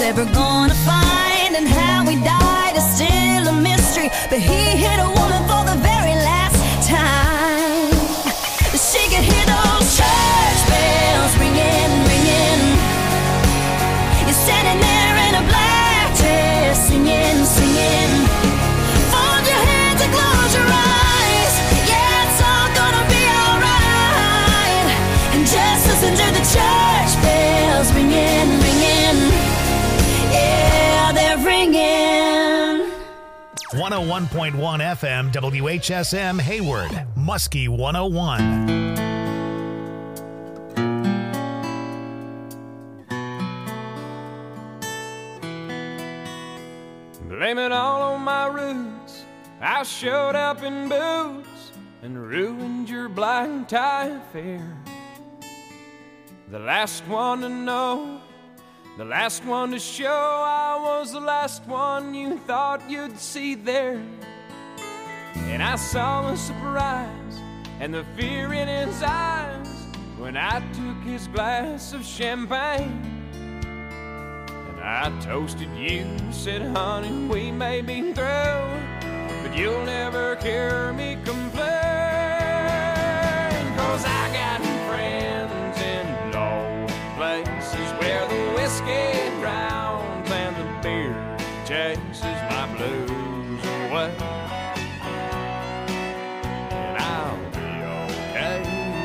ever gonna find, and how he died is still a mystery. But he hit a woman for the very last time. She could hear those church bells ringing, ringing. You're standing there in a black dress, singing, singing. Fold your hands and close your eyes. Yeah, it's all gonna be alright. And just listen to the church bells ringing, ringing. Yeah, they're ringing. 101.1 FM WHSM Hayward, Muskie 101. Blame it all on my roots. I showed up in boots and ruined your black tie affair. The last one to know, the last one to show, I was the last one you thought you'd see there. And I saw the surprise and the fear in his eyes when I took his glass of champagne. And I toasted you, said, honey, we may be through, but you'll never hear me complain. 'Cause I got friends in low places where the whiskey drowns and the beer chases my blues away. And I'll be okay.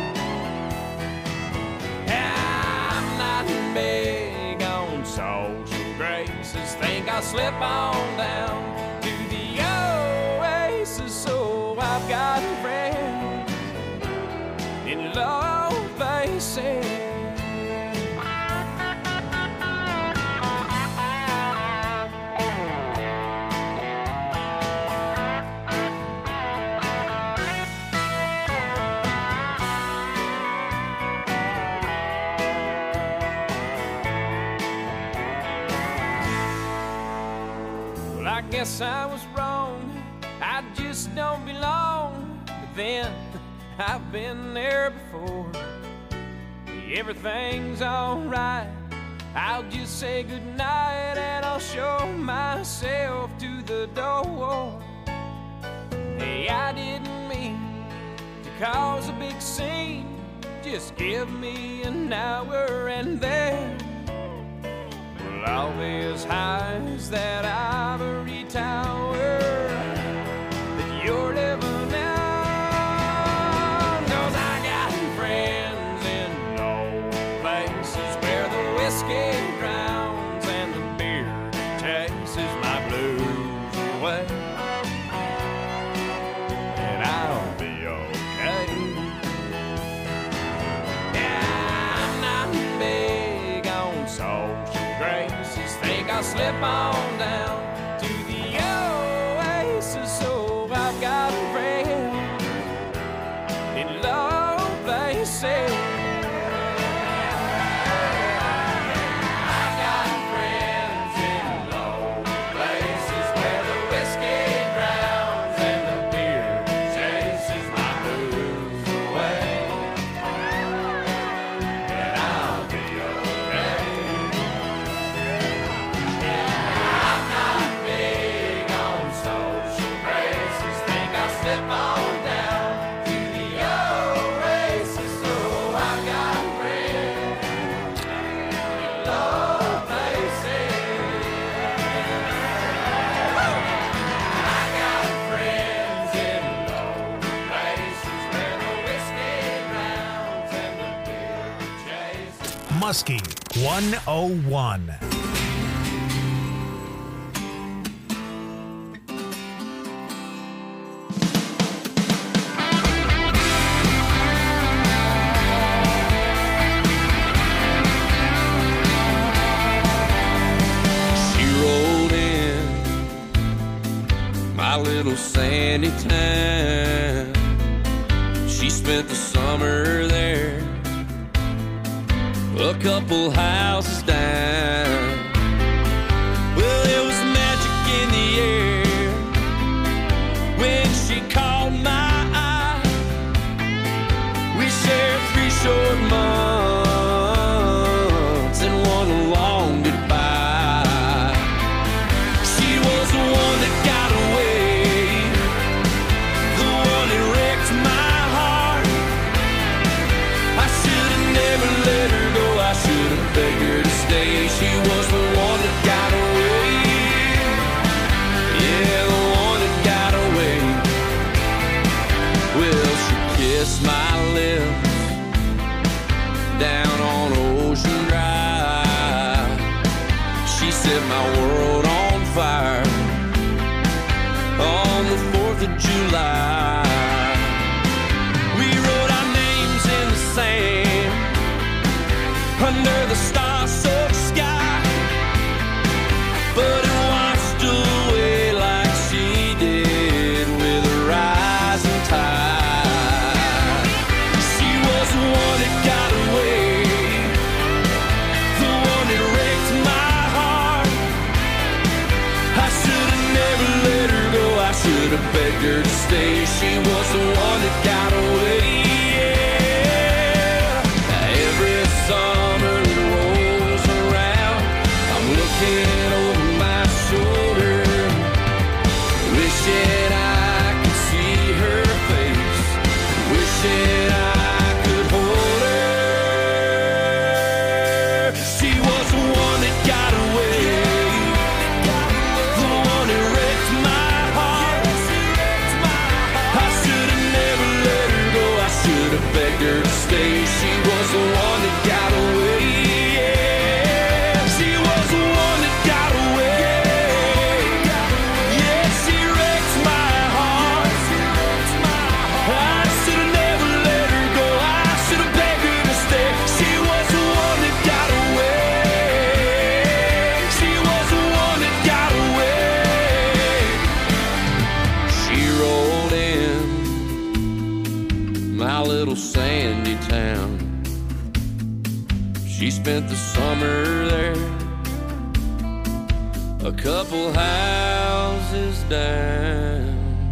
I'm not big on social graces. Think I'll slip on down to the oasis. So I've got friends in low places. Well, I guess I was wrong. I just don't belong. But then I've been there before. Everything's alright. I'll just say goodnight and I'll show myself to the door. Hey, I didn't mean to cause a big scene. Just give me an hour and then well, I'll be as high as that ivory tower that you're living on. 'Cause I got friends in low places where the whiskey drowns and the beer chases my blues away. And I'll be okay. Yeah, I'm not big on social graces. Think I'll slip on down to the oasis. So I've got friends in low places. I got friends in low places where the whiskey drowns and the beer chases my blues away. And I'll be okay. I'm not big on social graces. Think I'll slip on down to the oasis. So I've got friends in low places. I got friends in low places where the whiskey drowns and the beer chases. Muskie 101. She rolled in my little sandy town. She spent the summer there, a couple houses down. Well, there was magic in the air when she caught my eye. We shared 3 short months and one long goodbye. of July. We wrote our names in the sand under the star-soaked sky, but it washed away like she did with a rising tide. She was the one that got away, the one that wrecked my heart. I should have never let her go, I should have begged her to stay. She was the one that got away, yeah. Every summer it rolls around, I'm looking over my shoulder, wishing I could see her face, wishing I could hold her. She was the one that got away, the one that wrecked my heart. I should have never let her go, I should have begged her to stay. She was the one that got away, yeah. She was the one that got away, yeah. She wrecked my heart. I should have never let her go, I should have begged her to stay. She was the one that got away, she was the one that got away. She rolled in my little sandy town. She spent the summer there, a couple houses down.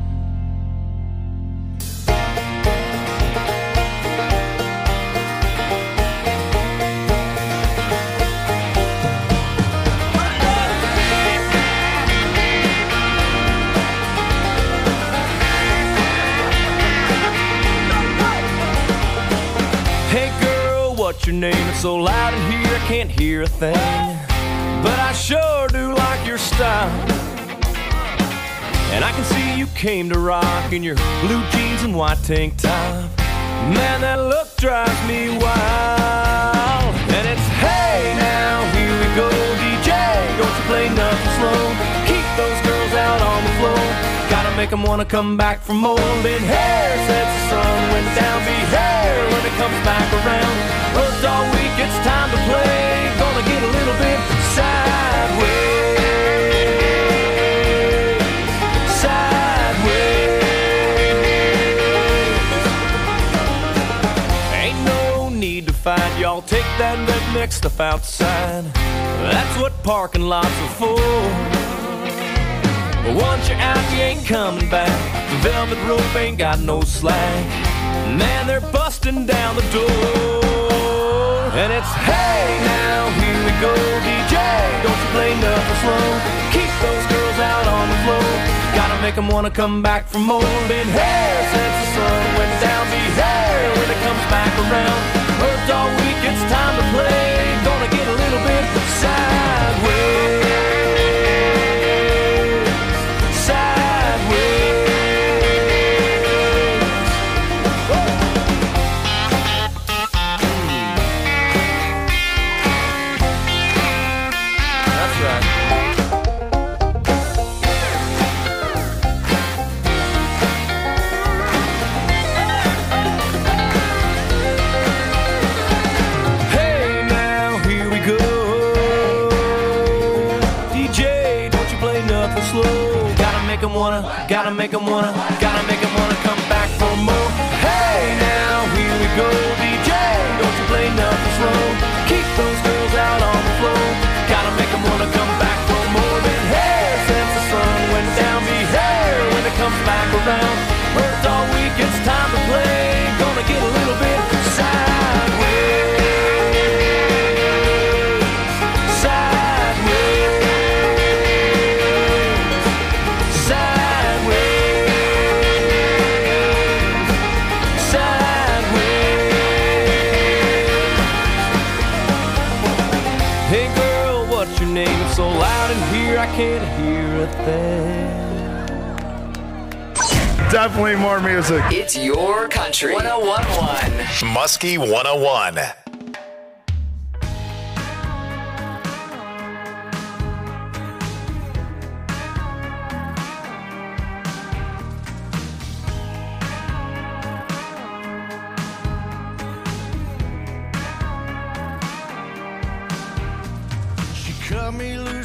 Hey girl, what's your name? It's so loud in here I can't hear a thing, but I sure do like your style. And I can see you came to rock in your blue jeans and white tank top. Man, that look drives me wild. And it's hey now, here we go, DJ, don't you play nothing slow. Keep those girls out on the floor, gotta make them wanna come back for more. Been here since the sun went down, be here when it comes back around. Worked all week, it's time to play, gonna get a little bit sideways. Ain't no need to fight, y'all take that redneck stuff outside. That's what parking lots are for. But once you're out, you ain't coming back. The velvet rope ain't got no slack. Man, they're busting down the door. And it's hey now, here we go, DJ, don't you play nothing slow. Keep those girls out on the floor, gotta make them wanna come back for more. Been here since the sun went down, be here when it comes back around. Worked all week, it's time to play, gonna get a little bit sideways. Gotta make them wanna come back for more. Hey now, here we go, DJ, don't you play nothing slow. Keep those girls out on the floor, gotta make them wanna come back for more. Been here since the sun went down, be here when it comes back around. Worked all week, it's time to play, gonna get a little bit sideways. So loud in here, I can't hear a thing. Definitely more music. It's your country. 101.1 Muskie 101.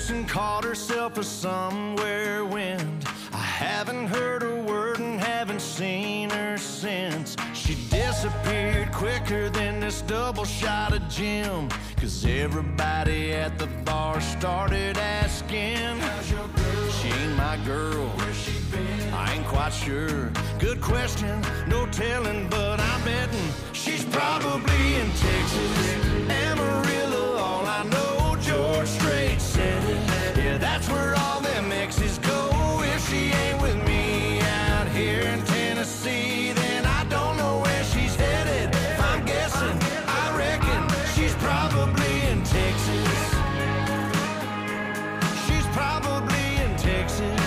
face and called herself a somewhere wind. I haven't heard a word and haven't seen her since. She disappeared quicker than this double shot of gin, 'cause everybody at the bar started asking, how's your girl? She ain't my girl. Where's she been? I ain't quite sure. Good question, no telling, but I'm betting she's probably in Texas. Amarillo, all I know, George Strait said it. Yeah, that's where all them exes go. If she ain't with me out here in Tennessee, then I don't know where she's headed. If I'm guessing, I reckon she's probably in Texas. She's probably in Texas.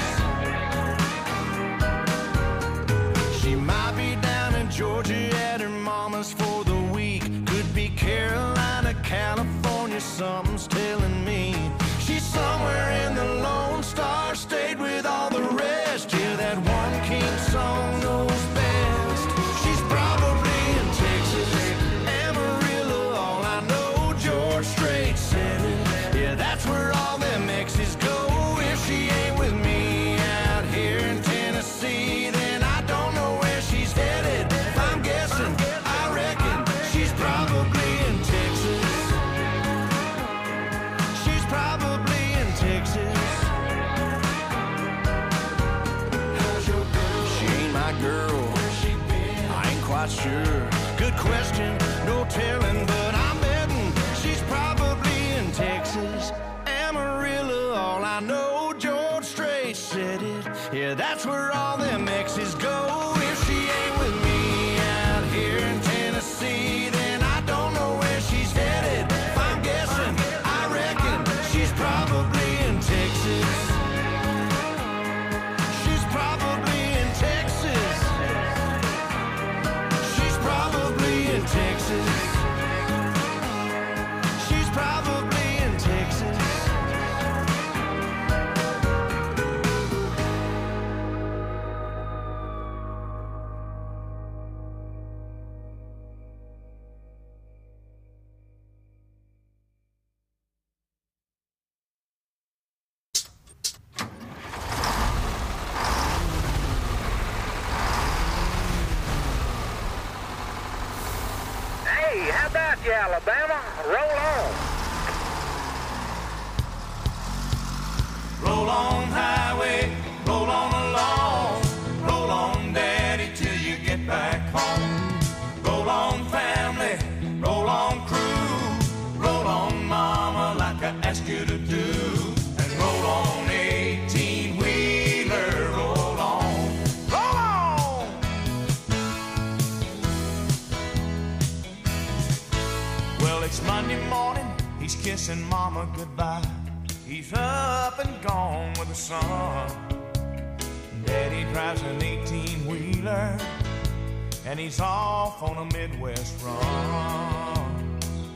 She might be down in Georgia at her mama's for the week. Could be Carolina, California, something's telling me. She's somewhere in the Lone Star State with all the rest. Yeah, that one king song knows best. She's probably in Texas. Amarillo, all I know, George Strait said it. Yeah, that's where all them exes go. If she ain't with me out here in Tennessee, then I don't know where she's headed. If I'm guessing, I reckon she's probably in Texas. She's probably in Texas. How's your girl? She ain't my girl. Where's she been? I ain't quite sure. Good question, no telling, but I'm betting she's probably in Texas. Amarillo, all I know, George Strait said it. Yeah, that's where all them exes go. If she ain't with me out here in Tennessee, then I don't know where she's headed. If I'm guessing, I reckon she's probably in Texas. She's probably in Texas. She's probably in Texas. She's probably in Texas. Hey, how about you, Alabama? Roll on. Roll on, highway, roll on along. Roll on, daddy, till you get back home. Roll on, family, roll on, crew. Roll on, mama, like I asked you to do. And roll on, 18-wheeler, roll on. Roll on! Well, it's Monday morning, he's kissing mama goodbye. He's up and gone with the sun. Daddy drives an 18-wheeler, and he's off on a Midwest run.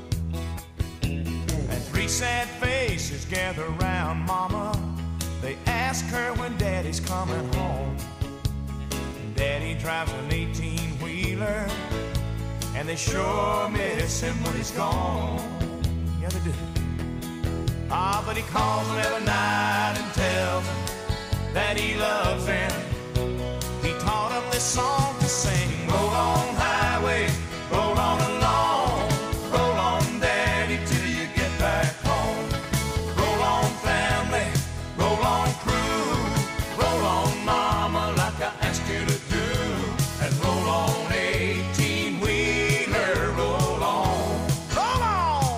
And three sad faces gather round mama. They ask her when daddy's coming home. Daddy drives an 18-wheeler, and they sure miss him when he's gone. Yeah, they do. Ah, but he calls them every night and tells them that he loves them. He taught them this song to sing. Roll on, highway, roll on along. Roll on, daddy, till you get back home. Roll on, family, roll on, crew. Roll on, mama, like I asked you to do. And roll on, 18-wheeler, roll on. Roll on!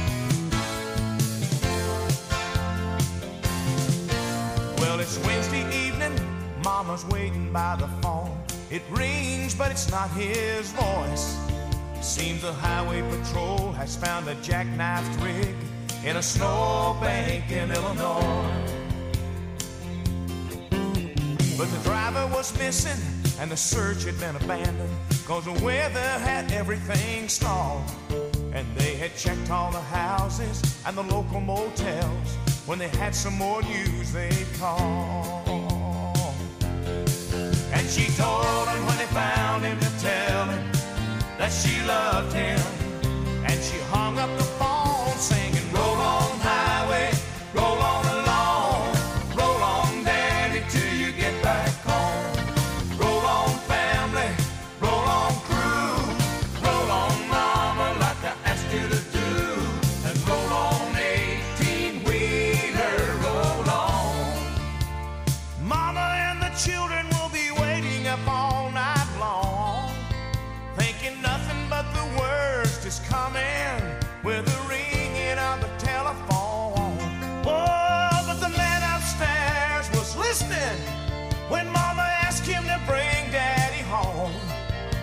Well, it's Wednesday evening, mama's waiting by the phone. It rings, but it's not his voice. Seems the highway patrol has found a jackknifed rig in a snowbank in Illinois. But the driver was missing and the search had been abandoned, 'cause the weather had everything stalled. And they had checked all the houses and the local motels. When they had some more news they'd call. And she told him when they found him to tell him that she loved him. And she hung up the phone singing, roll on, highway, roll on along.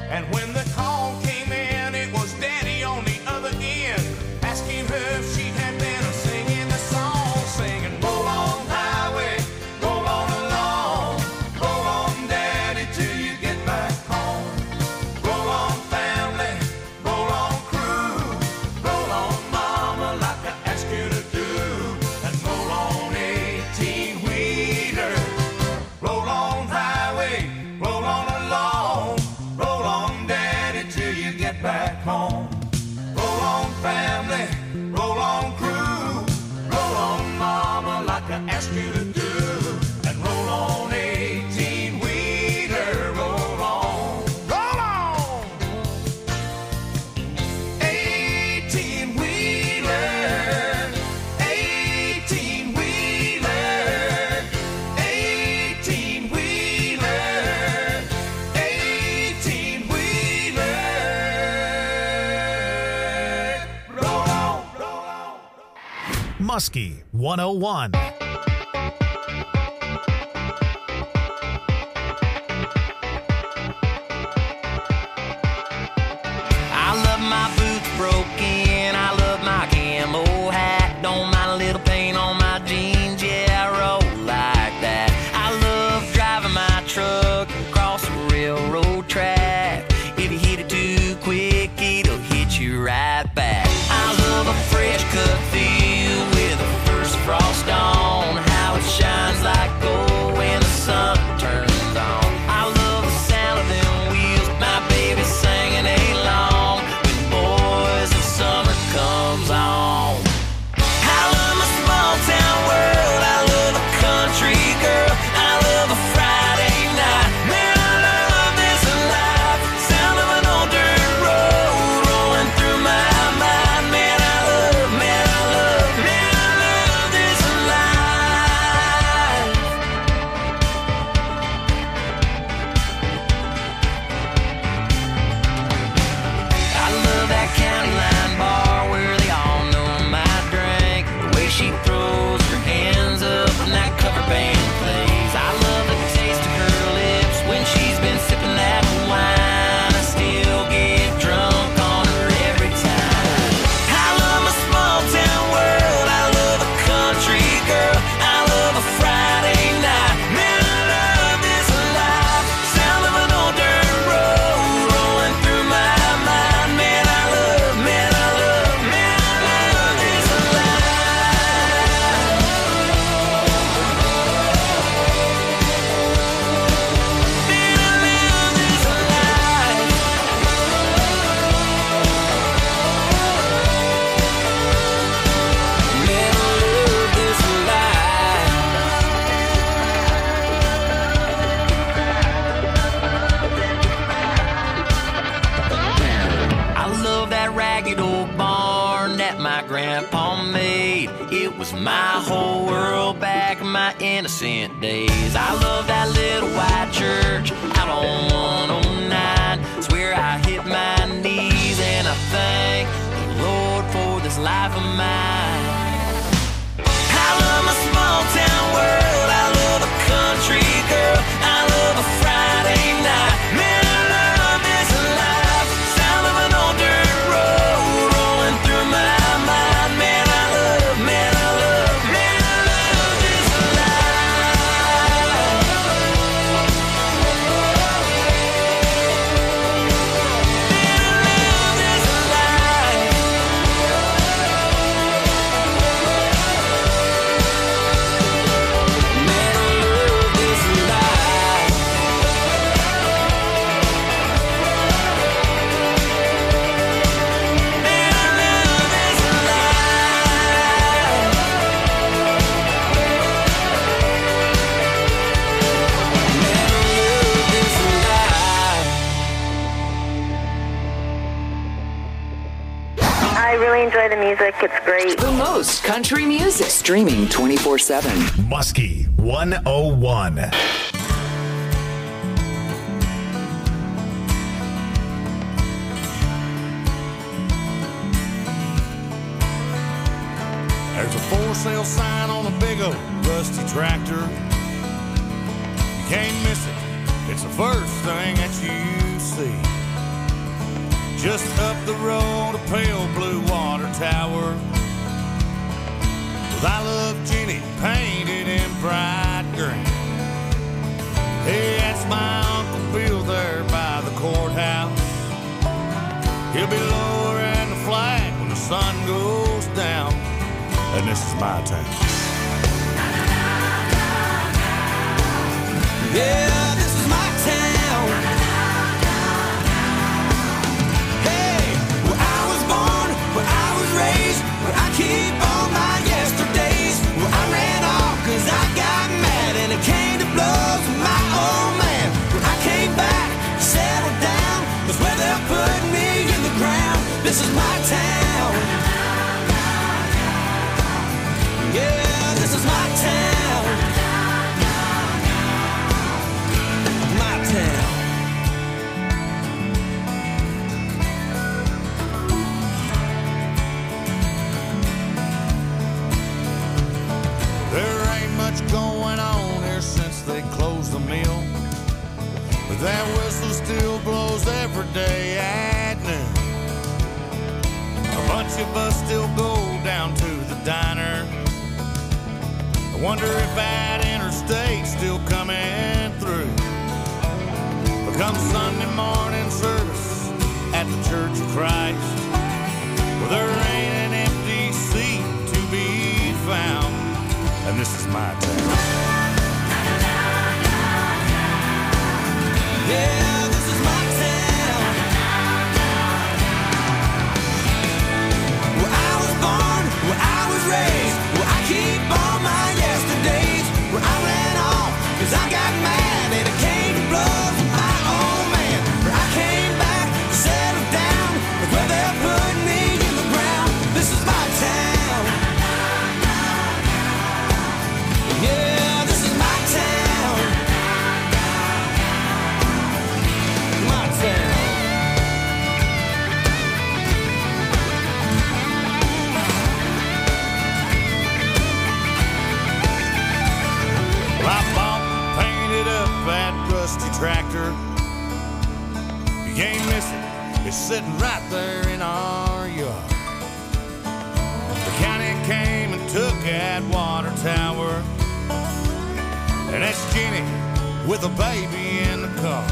And when the call came in, it was Daddy on the other end, asking her if she had been singing the song, singing, roll on highway, roll on along, roll on Daddy till you get back home. Roll on family, roll on crew, roll on mama like I asked you to do, and roll on 18-wheeler, roll on highway, roll on along, roll on Daddy till you get back home. Roll on family, roll on crew, roll on mama like I asked you to do, and roll on 18-wheeler, roll on, roll on. 18-wheeler, 18-wheeler, 18-wheeler, 18-wheeler, roll on, roll on. Muskie 101. I love my boots broken, I love my camo hat. Don't mind a little paint on my jeans, yeah, I roll like that. I love driving my truck across the railroad track. If you hit it too quick, it'll hit you right back. I love a fresh cut field with the first frost on, how it shines like gold when the sun turns on. I love the sound of them wheels, my baby singing along when boys of summer comes on. I love my small town world, I love a country girl, I love a Friday night. Man, I love this life, sound of an old dirt road rolling through my mind. Man, I love this life. I love that county line bar where they all know my drink. The way she throws her hands up when that cover band plays. I love the taste of her lips when she's been sipping that wine. I still get drunk on her every time. I love my small town world, I love a country girl, I love a Friday night. Man, I love this life, sound of an old dirt road rolling through my mind. Man, I love this life. Man, I love this life. Man, I love this life. I love that ragged old barn that my grandpa made. It was my whole world back in my innocent days. I love that little white church out on 109. It's where I hit my knees and I thank the Lord for this life of mine. I love my small town world, I love a country girl, I love a Friday night. Man, I love this life, sound of an old dirt road rolling through my mind. Man, I love this life. Man, I love this life. Man, I love this life. Man, I love this life. Man, I love this life. I really enjoy the music. It's great. The most country music. Streaming 24/7. Muskie 101. There's a for sale sign on a big old rusty tractor. You can't miss it. It's the first thing that you see. just up the road, a pale blue water tower with I Love Jenny painted in bright green. Hey, that's my Uncle Bill there by the courthouse. He'll be lowering the flag when the sun goes down. And this is my town. Yeah, this is my town. Hey, where I was born, where I was raised, where I keep all my yesterdays, where I ran off cause I got mad and it came to blows with my old man. Where I came back, settled down, was where they put me in the ground. This is my town. Yeah, this is my town. My town. There ain't much going on here since they closed the mill, but that whistle still blows every day at noon. A bunch of us still go down to the diner. I wonder if that interstate's still coming through. But come Sunday morning service at the Church of Christ, well, there ain't an empty seat to be found. And this is my town. Yeah, this is my town. Where I was born, where I was raised, where I keep all my yesterdays, where I ran off cause I got mad and it came to blows with my old man. Where I came back, settled down, where they put me in the ground. This is my town. Yeah, this is my town. My town. Well, I bought and painted up that rusty tractor. You can't miss it. It's sitting right there in our yard. The county came and took that water tower, and that's Jenny with a baby in the car.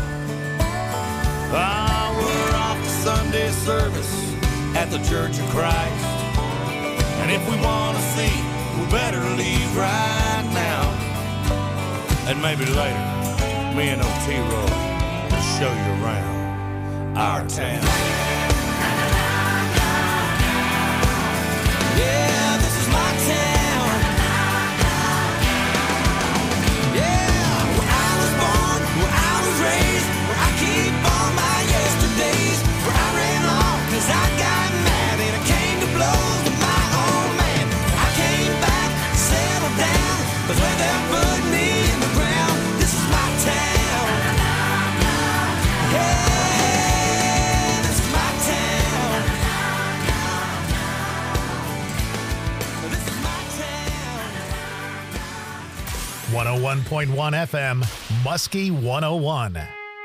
Ah, we're off to Sunday service at the Church of Christ. And if we want to see, we better leave right now. And maybe later, me and Otero will show you around our town. Yeah, this is my town. Yeah, where I was born, where I was raised, where I keep all my yesterdays, where I ran off cause I got mad and it came to blows with my old man. I came back, settled down, but where they put me in the ground. This is my town. Yeah, this is my town. This is my town. 101.1 FM, Muskie 101.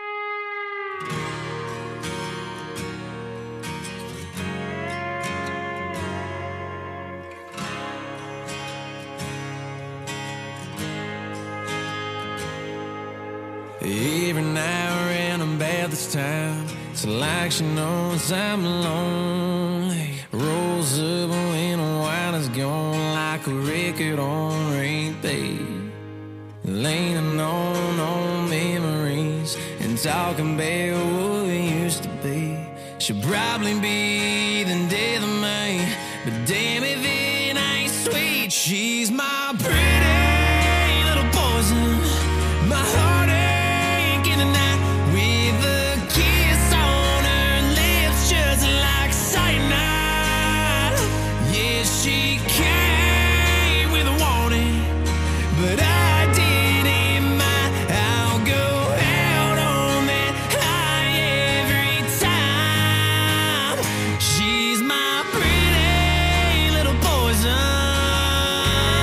Every now and I'm bad this time. It's like she knows I'm lonely. Rolls up when the wine is gone like a record on repeat. Leaning on old memories and talking about what we used to be. She'll probably be the death of me, but damn if it ain't sweet. She's my pretty little poison, my heartache in the night, with a kiss on her lips just like cyanide. Yeah, she came with a warning, but I didn't mind. I'll go out on that high every time. She's my pretty little poison.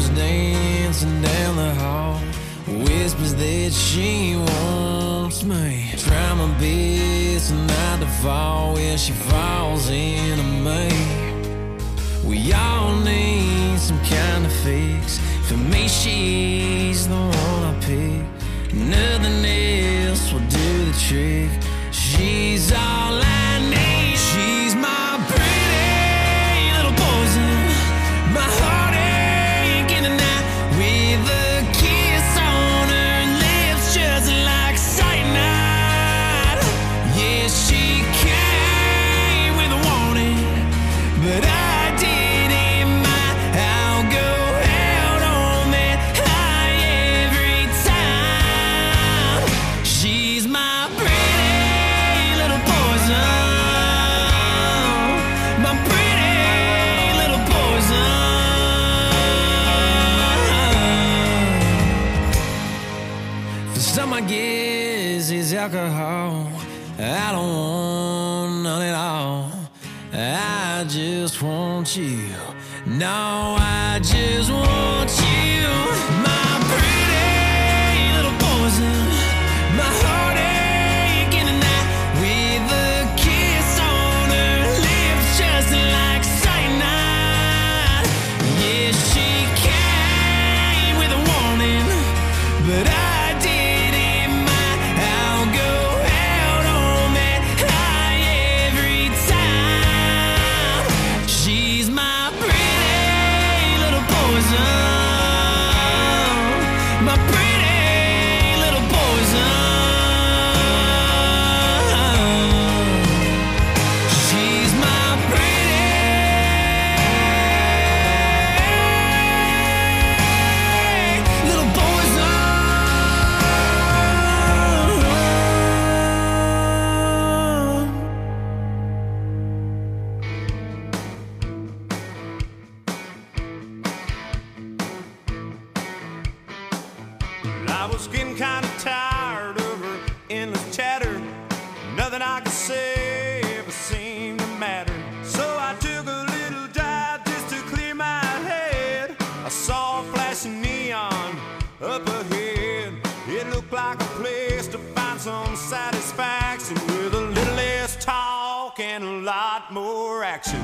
dancing down the hall, whispers that she wants me. Try my best not to fall where she falls into me. We all need some kind of fix. For me, she's the one I pick. Nothing else will do the trick. She's all I need. She's my pretty little poison, my heartache in the night, with a kiss on her lips just like cyanide. Yeah, she came with a warning, but I didn't mind. I'll go out on that high every time. She's my pretty little poison, my pretty little poison. For some, I guess it's alcohol. I don't want none at all. I just want you. No, I just want you. My pretty little poison, my heartache in the night, with a kiss on her lips just like cyanide. Yeah, she came with a warning, but I didn't mind. I'll go out on that high every time. She's my pretty little poison, my pretty little poison. She's my pretty little poison. I was getting kind of tired of her endless chatter. Nothing I could say ever seemed to matter. So I took a little drive just to clear my head. I saw a flashing neon up ahead. It looked like a place to find some satisfaction, with a little less talk and a lot more action.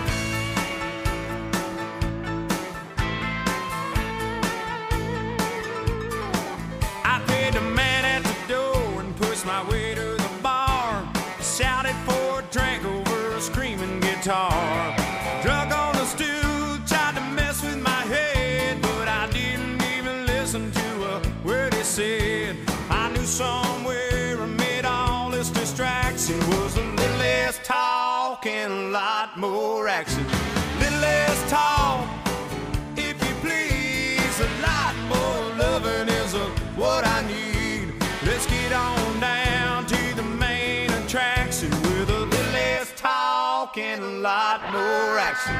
I paid the man at the door and pushed my way to the bar. Shouted for a drink over a screaming guitar. Drunk on the stool, tried to mess with my head, but I didn't even listen to a word he said. I knew somewhere amid all this distraction was a little less talk and a lot more action. Little less talk, if you please, a lot more loving is what I need. Let's get on down to the main attraction, with a little less talk and a lot more action.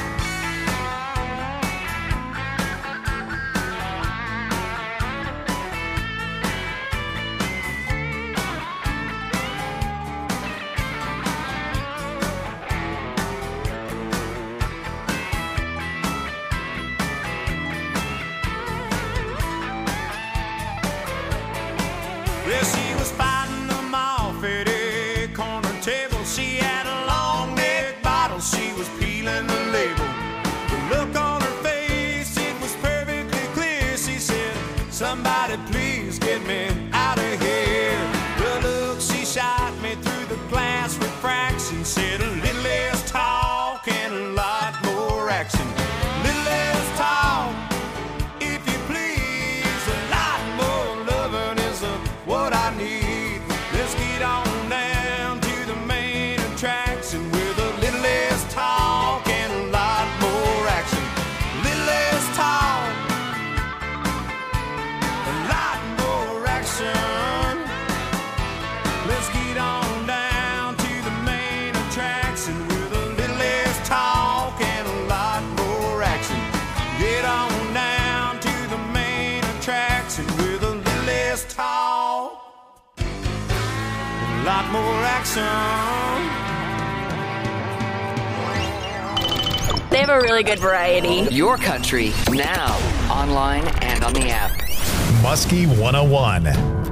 Well, she was fighting them off at a corner table. She had a long neck bottle, she was peeling the label. The look on her face, it was perfectly clear. She said, somebody please get me out of here. The look she shot me through the glass refraction said, a little less talk and a lot more action. Little less talk, if you please, a lot more loving is what I need. Let's get on down to the main attraction, with a little less talk and a lot more action. Little less talk, a lot more action. Let's get on down to the main attraction, with a little less talk and a lot more action. Get on down to the main attraction, with a little less talk, a lot more action. They have a really good variety. Your country, now, online and on the app. Muskie 101.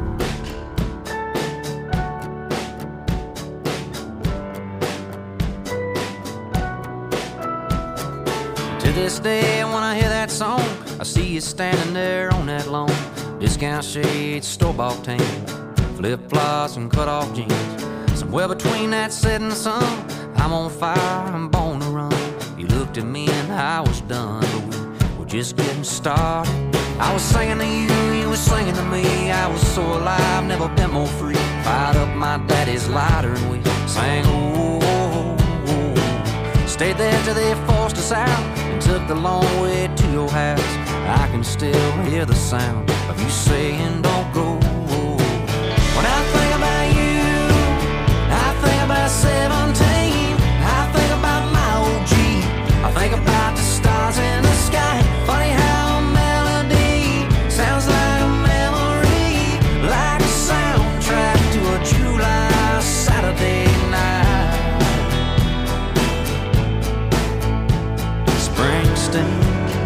To this day, when I hear that song, I see you standing there on that lawn. Discount shades, store-bought tan, flip-flops and cut-off jeans. Somewhere between that setting sun, I'm on fire, I'm born to run. You looked at me and I was done, but we were just getting started. I was singing to you, you were singing to me. I was so alive, never been more free. Fired up my daddy's lighter and we sang, oh, oh, oh. Stayed there till they forced us out and took the long way to your house. I can still hear the sound of you saying don't go. When I think about you, I think about 17. I think about my old Jeep. I think about the stars in the sky. Funny how a melody sounds like a memory, like a soundtrack to a July Saturday night. Springsteen.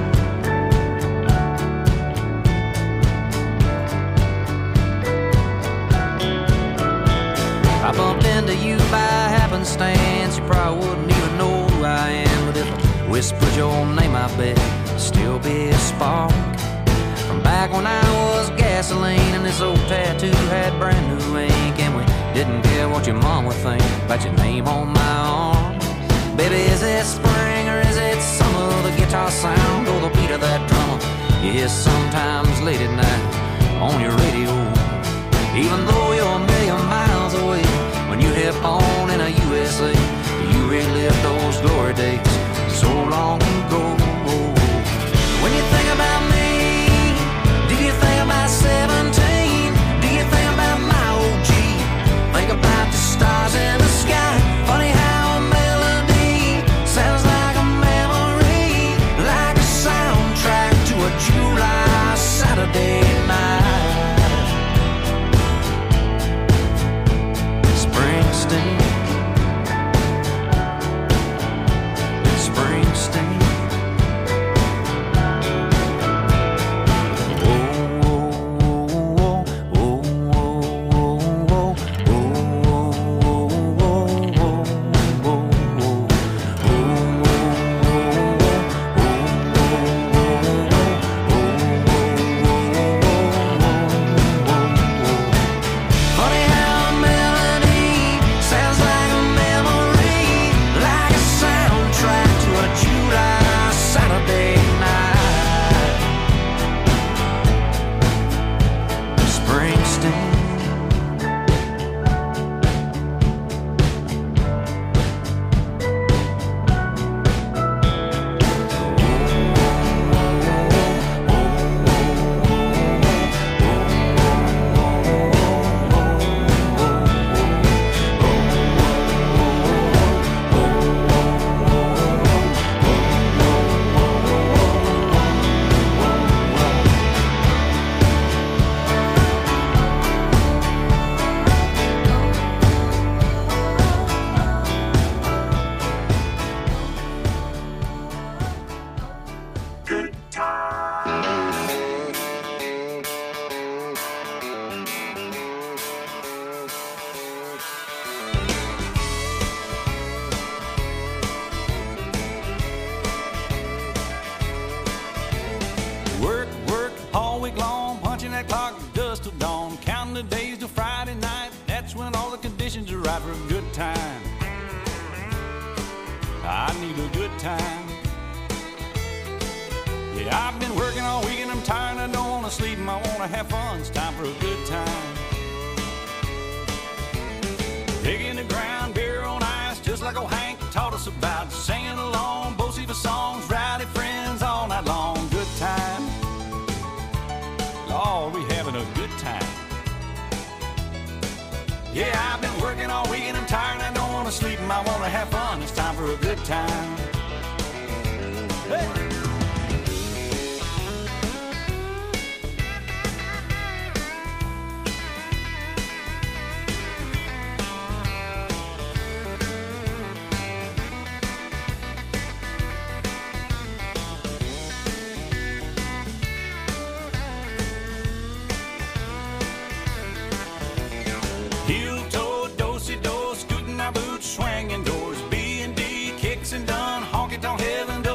I bumped into you by happenstance. You probably wouldn't even know who I am, but if I whispered your name, I bet it'd still be a spark from back when I was gasoline and this old tattoo had brand new ink, and we didn't care what your mom would think about your name on my arm. Baby, is it spring or is it summer? The guitar sound or the beat of that drummer you hear sometimes late at night on your radio. Even though you're a million miles away, when you hit on in a USA, you relive those glory days so long ago. When you think about me, do you think about 17? Do you think about my old Jeep? Think about the stars in the sky. Funny how a melody sounds like a memory, like a soundtrack to a July Saturday night. Springsteen.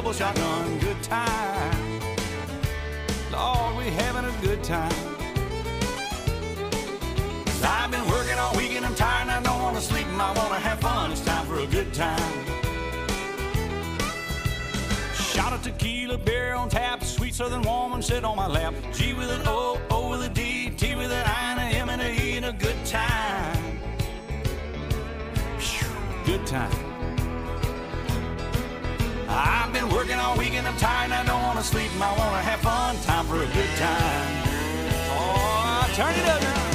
double shotgun, good time. Lord, we having a good time. 'Cause I've been working all week and I'm tired and I don't wanna sleep and I wanna have fun. It's time for a good time. Shot of tequila, beer on tap, sweet southern woman sit on my lap. G with an O, O with a D, T with an I and a M and a E and a good time. Good time. I've been working all week and I'm tired and I don't want to sleep and I want to have fun. Time for a good time. Oh, turn it up now.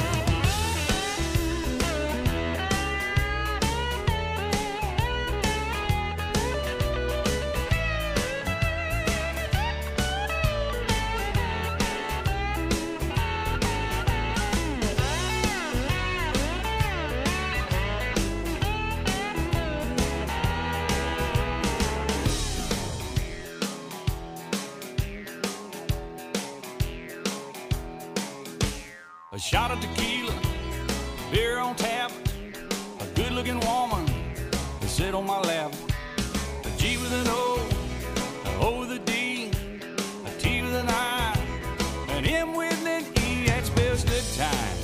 A shot of tequila, beer on tap, a good-looking woman to sit on my lap. A G with an O, an O with a D, a T with an I, an M with an E, that spells good time.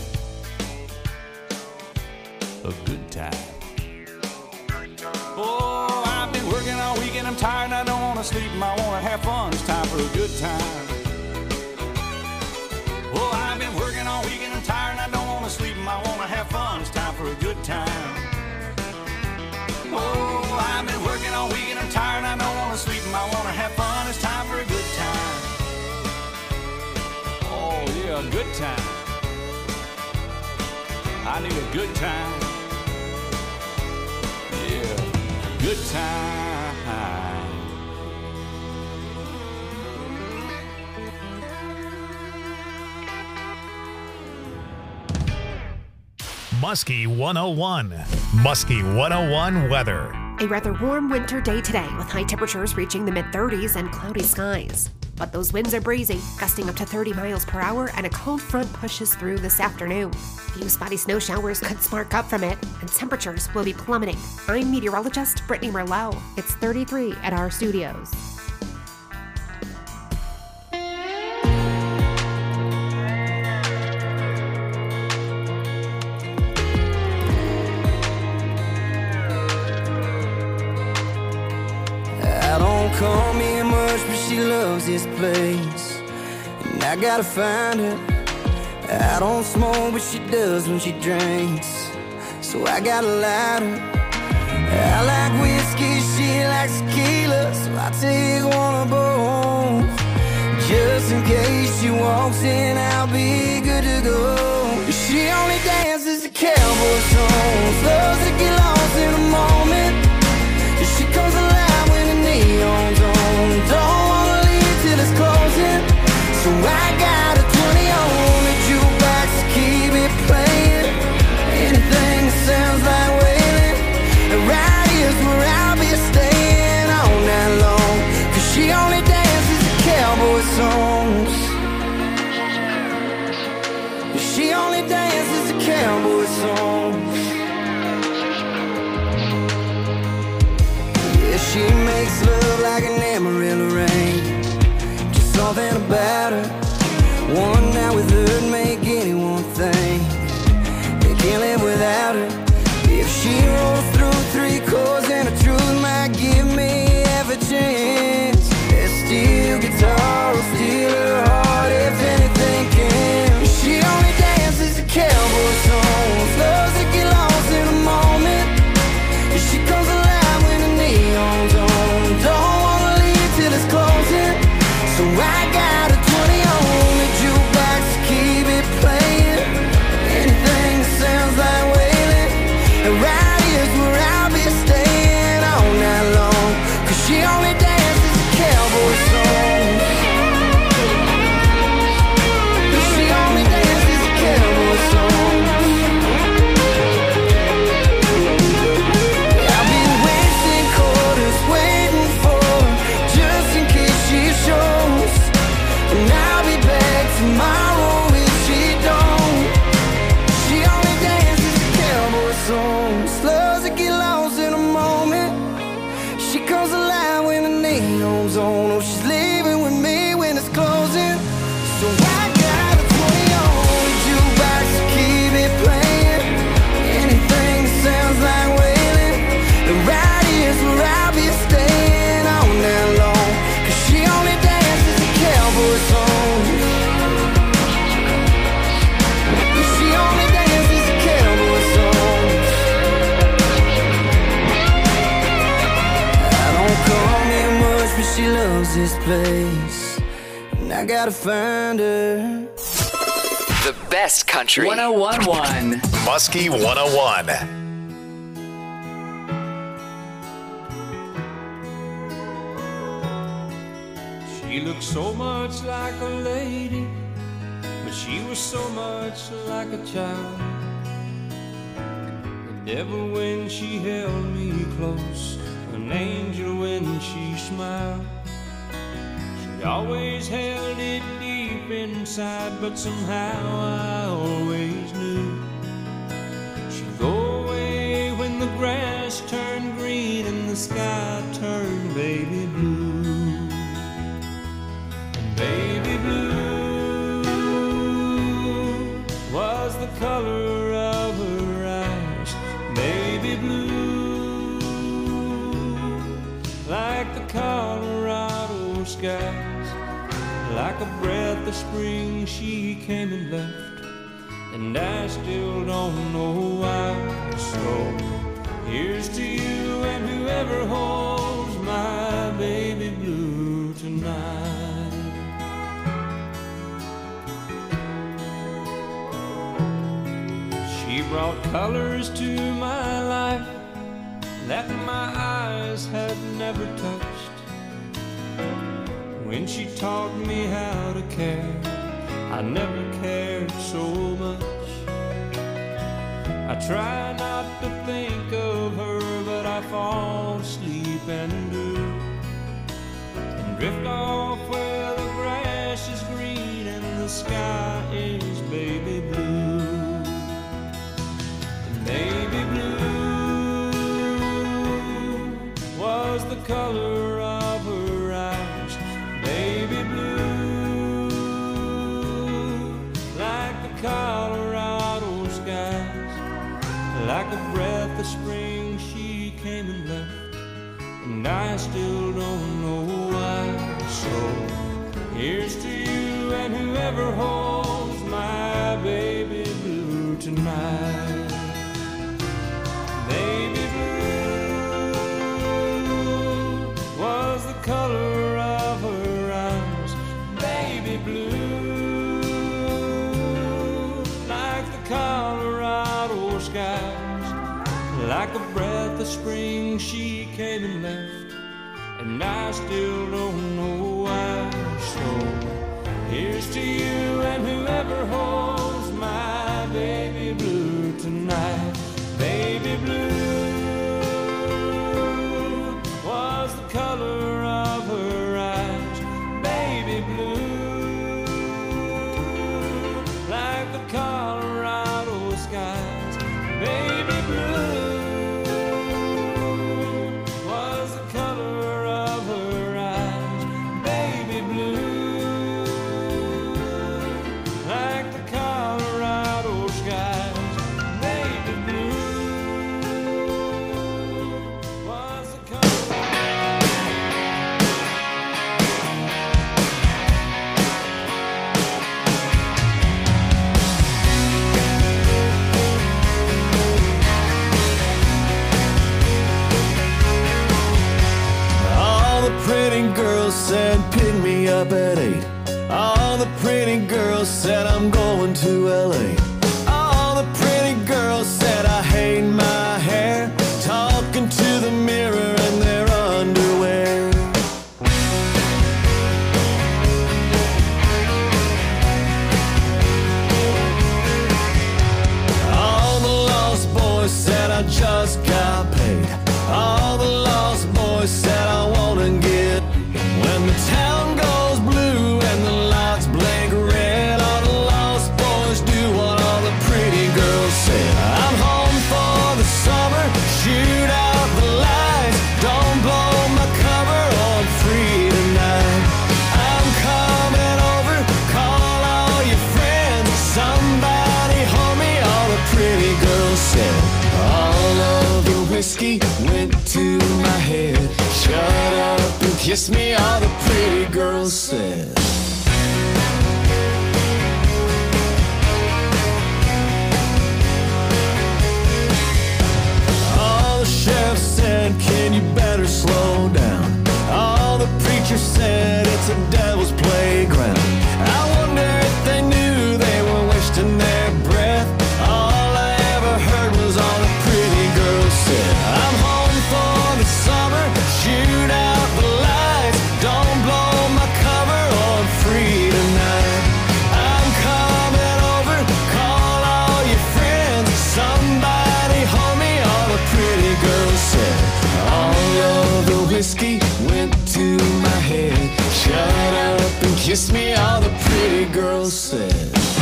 A good time. Oh, I've been working all week and I'm tired and I don't want to sleep and I want to have fun. It's time for a good time. Oh, I've been working all week and I'm tired and I don't want to sleep and I want to have fun. It's time for a good time. Oh, I've been working all week and I'm tired and I don't want to sleep and I want to have fun. It's time for a good time. Oh, yeah, a good time. I need a good time. Yeah, good time. Muskie 101. Muskie 101 weather. A rather warm winter day today with high temperatures reaching the mid-30s and cloudy skies. But those winds are breezy, gusting up to 30 miles per hour, and a cold front pushes through this afternoon. Few spotty snow showers could spark up from it, and temperatures will be plummeting. I'm meteorologist Brittany Merlot. It's 33 at our studios. Call me much, but she loves this place, and I gotta find her. I don't smoke, but she does when she drinks, so I gotta light her. I like whiskey, she likes tequila, so I take one of both. Just in case she walks in, I'll be good to go. She only dances to cowboy songs, loves to get lost in a moment. She comes alive when the neon's on. Don't wanna leave till it's closing, so I got a 20 on the jukebox to keep it playing. Anything that sounds like wailing, right here's where I'll be staying all night long. 'Cause she only dances to cowboy songs. She only dances to cowboy songs. She makes love like an Amarillo rain. Just something about her. One night with her make anyone think they can't live without her. If she rolls through 3 chords and the truth might give me half a chance, that steel guitar will steal her heart if anything can. She only dances to cowboy songs, loves to get lost in a moment. She comes alive when the neon's on. Don't wanna leave till it's closing, so I got a 20 on the jukebox to keep it playing. Anything that sounds like wailing, and right here's where I'll be staying all night long. 'Cause she only dances to cowboy songs. She only dances to cowboy songs. Waiting for, just in case she shows. she loves this place, and I gotta find her. The best country. 101.1 Muskie 101. She looked so much like a lady, but she was so much like a child. The devil when she held me close, an angel when she smiled. She always held it deep inside, but somehow I always knew she'd go away when the grass turned green and the sky turned baby blue. Baby blue was the color of her eyes. Baby blue, like the Colorado skies. Like a breath of spring she came and left, and I still don't know why. So here's to you and whoever holds my baby blue tonight. She brought colors to my life that my eyes had never touched. When she taught me how to care, I never cared so much. I try not to think of her, but I fall asleep and do, and drift off where the grass is green and the sky is baby blue. Baby blue was the color of her eyes. Baby blue, like the Colorado skies. Like a breath of spring she came and left, and I still don't know why. So here's to you and whoever holds my baby blue tonight. Baby blue was the color of her eyes. Baby blue, like the Colorado skies. Like a breath of spring she came and left, and I still don't know why. So here's to you and whoever holds my baby blue tonight. Baby blue was the color of her eyes. Baby blue, like the Colorado skies. Baby blue was the color of her eyes. Baby blue, like the Colorado skies. Baby blue. Pretty girls said pick me up at 8. All the pretty girls said I'm going to LA. All the pretty girls said I hate my hair, talking to the mirror in their underwear. All the lost boys said I just got paid. All the lost boys said I wanna get. When the town goes blue and the lights blink red, all the lost boys do what all the pretty girls said. I'm home for the summer, shoot out the lights, don't blow my cover, or I'm free tonight. I'm coming over, call all your friends, somebody hold me, all the pretty girls said. All of the whiskey went to my head. Shut up and kiss me, all the pretty girls said. All the sheriff said, can you better slow down? All the preacher kiss me, all the pretty girls said.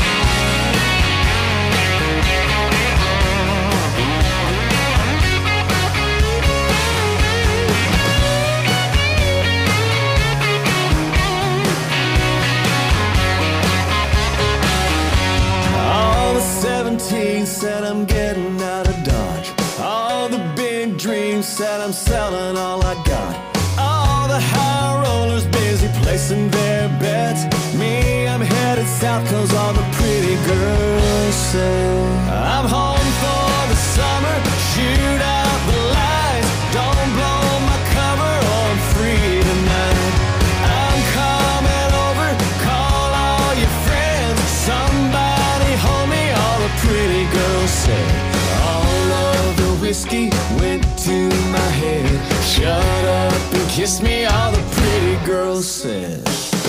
All the 17 said I'm getting out of Dodge. All the big dreams said I'm selling all I got. All the high rollers busy placing their bets. Me, I'm headed south cause all the pretty girls say I'm home for the summer, shoot out the lights. Don't blow my cover, or I'm free tonight. I'm coming over, call all your friends. Somebody hold me, all the pretty girls say. All of the whiskey went to my head. Shut up and kiss me, all the pretty girls said.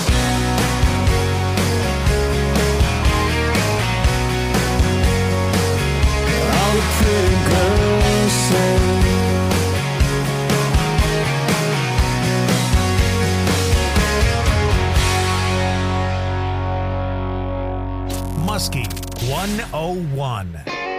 All the pretty girls said. Muskie 101.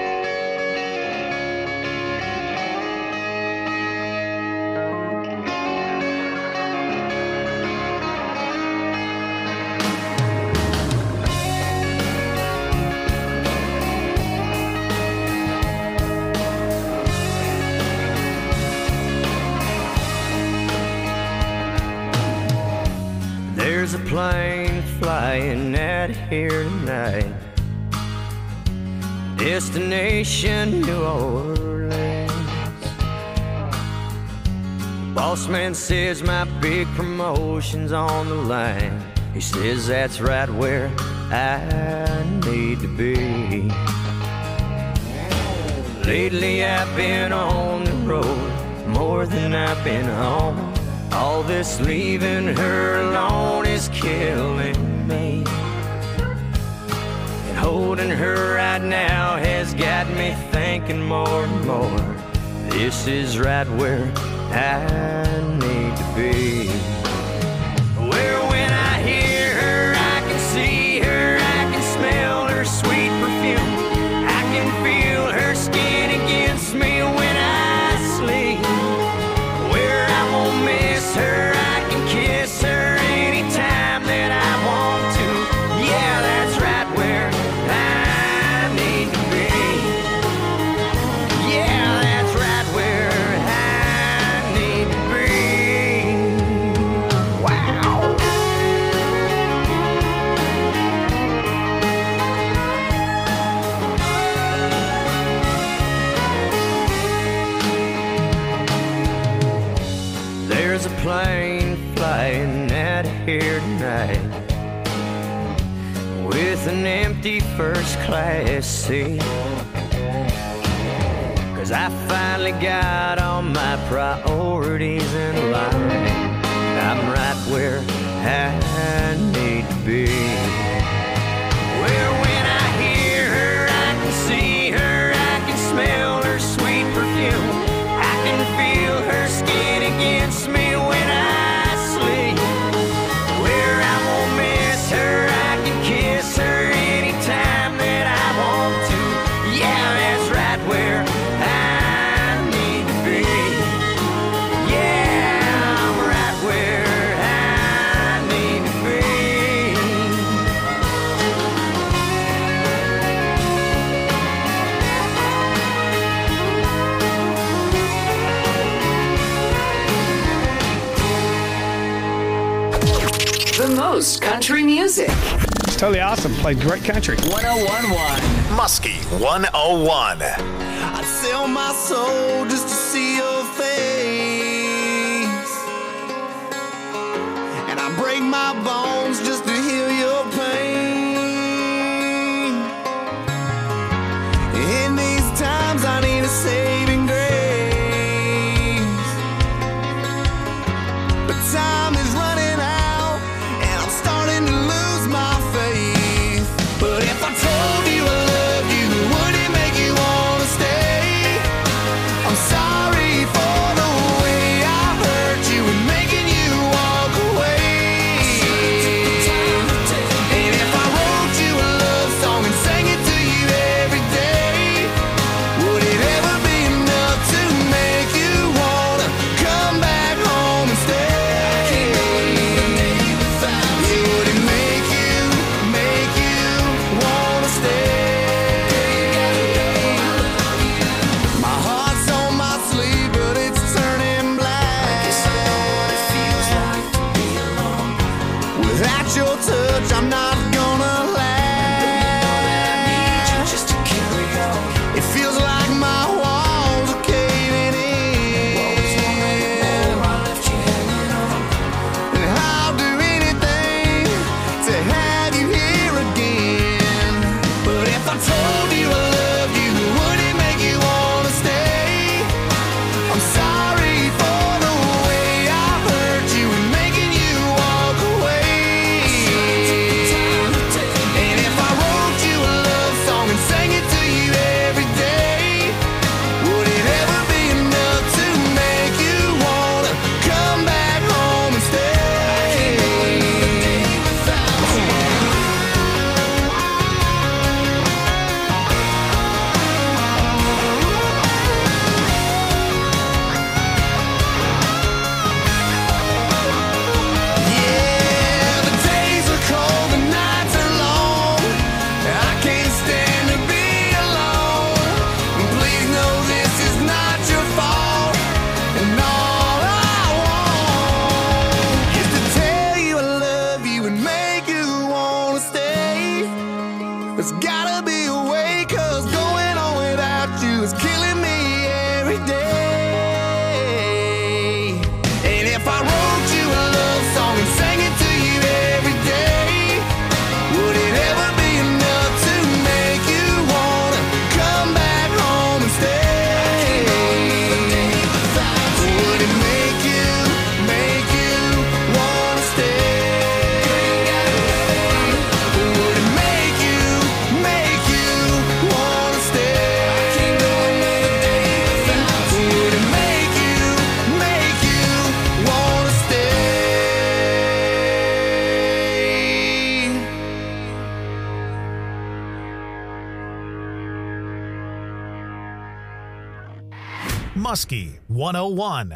There's a plane flying out here tonight. Destination New Orleans. Boss man says my big promotion's on the line. He says that's right where I need to be. Lately I've been on the road more than I've been home. All this leaving her alone is killing me. And holding her right now has got me thinking more and more. This is right where I need to be. Where when I hear her, I can see her, I can smell her sweet perfume. I can feel her skin against me when I sleep. Where I won't miss her, I can kiss her anytime that I want to. Yeah, that's right where I need to be. Yeah, that's right where I need to be. Wow. There's a plane flying out of here tonight with an empty first class seat. Cause I finally got all my priorities in line. I'm right where I need to be. Where when I hear her, I can see her, I can smell her sweet perfume. I can feel her skin against me when I sleep. Where I won't miss her, I can kiss her anytime that I want to. Yeah, that's right where I need to be. Yeah, I'm right where I need to be. The most country music. Totally awesome. Played great country. 1011. Muskie 101. I'd sell my soul just to see your face, and I break my bones just to heal your pain. In these times I need a saving grace, but time is running out and I'm starting to lose my faith. But if I told you I loved you, would it make you wanna stay? I'm sorry for the way I hurt you and making you walk away. Muskie 101.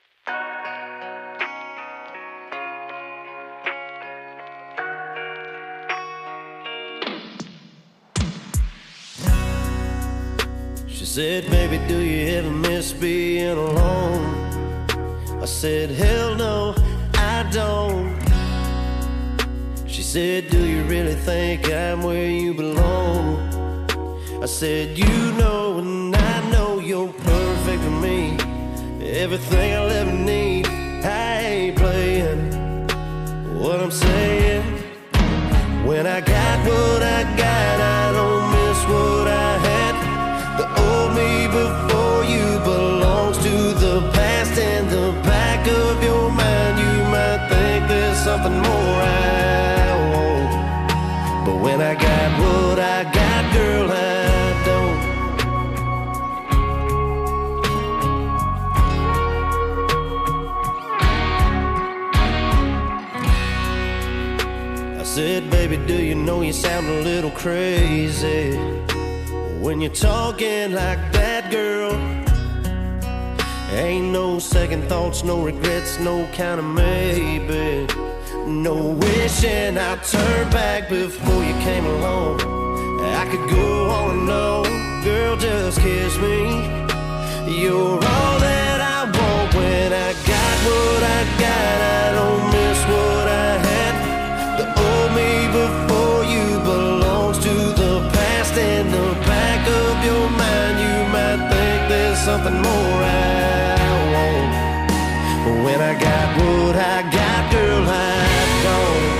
She said, baby, do you ever miss being alone? I said, hell no, I don't. She said, do you really think I'm where you belong? I said, you know and I know you're perfect for me. Everything I'll ever need, I ain't playing. What I'm saying, when I got what I got, I don't miss what I had. The old me before you belongs to the past. In the back of your mind, you might think there's something more I want. But when I got what I got, girl, I don't. I said, baby, do you know you sound a little crazy when you're talking like that, girl? Ain't no second thoughts, no regrets, no kind of maybe. No wishing I'd turn back before you came along. I could go on and on, girl, just kiss me. You're all that I want. When I got what I got, I don't miss what I had. The old me before you belongs to the past. In the back of your mind, you might think there's something more I want. But when I got what I got, girl, I don't.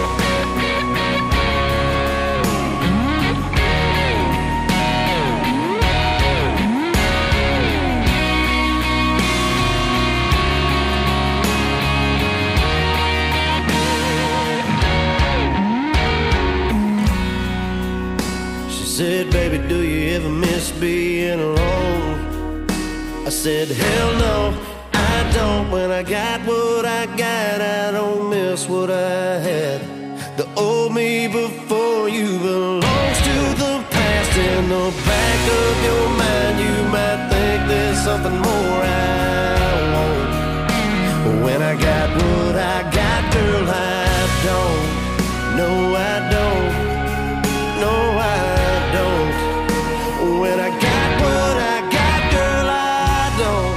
Said, baby, do you ever miss being alone? I said, hell no, I don't. When I got what I got, I don't miss what I had. The old me before you belongs to the past. In the back of your mind, you might think there's something more I want. But when I got what I got, girl, I don't. No, I don't. No, I don't. When I got what I got, girl, I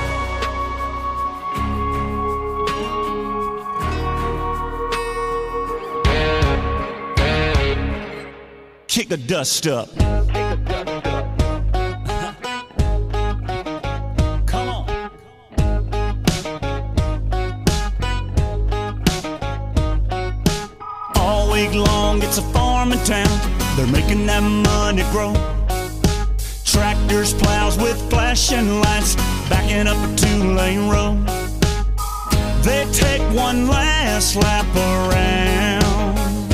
don't. Kick the dust up. Come on. All week long, it's a farming town. They're making that money grow. Tractors, plows with flashing lights, backing up a two-lane road. They take one last lap around.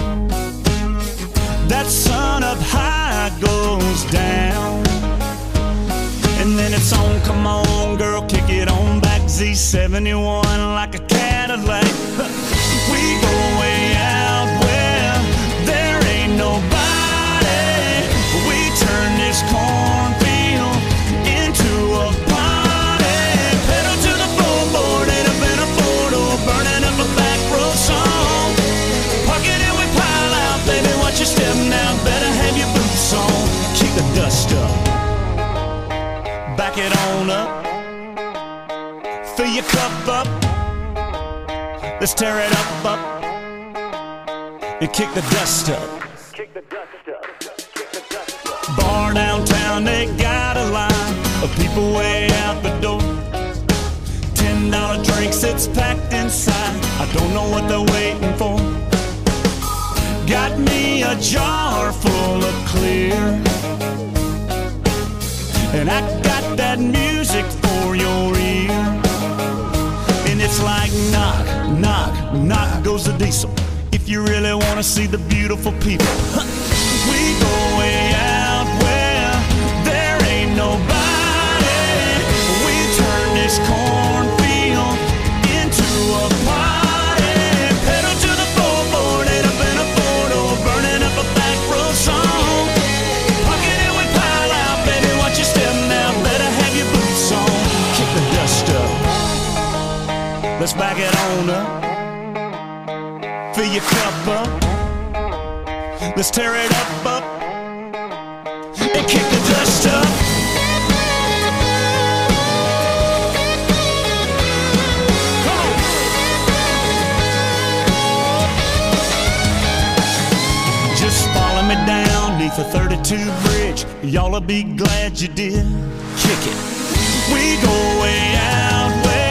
That sun up high goes down. And then it's on, come on girl, kick it on back. Z71 like a Cadillac. We go way out where there ain't nobody. We turn this cornfield into a party. Pedal to the floorboard and up in a four-door, burning up a back road song. Park it and we pile out, baby, watch your step now. Better have your boots on. Kick the dust up, back it on up, fill your cup up. Let's tear it up, and kick the dust up. Bar downtown, they got a line of people way out the door. $10 drinks, it's packed inside. I don't know what they're waiting for. Got me a jar full of clear, and I got that music for your ear. And it's like knock, knock, knock goes the diesel. If you really want to see the beautiful people, we go way out where there ain't nobody. We turn this cornfield into a party. Pedal to the floorboard and up in a four-door, burning up a back road song. Pocket it with pile out, baby, watch your step now. Better have your boots on. Kick the dust Fill your cup up. Let's tear it up, and kick the dust up. Come on. Just follow me down neath the 32 bridge. Y'all'll be glad you did. Kick it. We go way out west.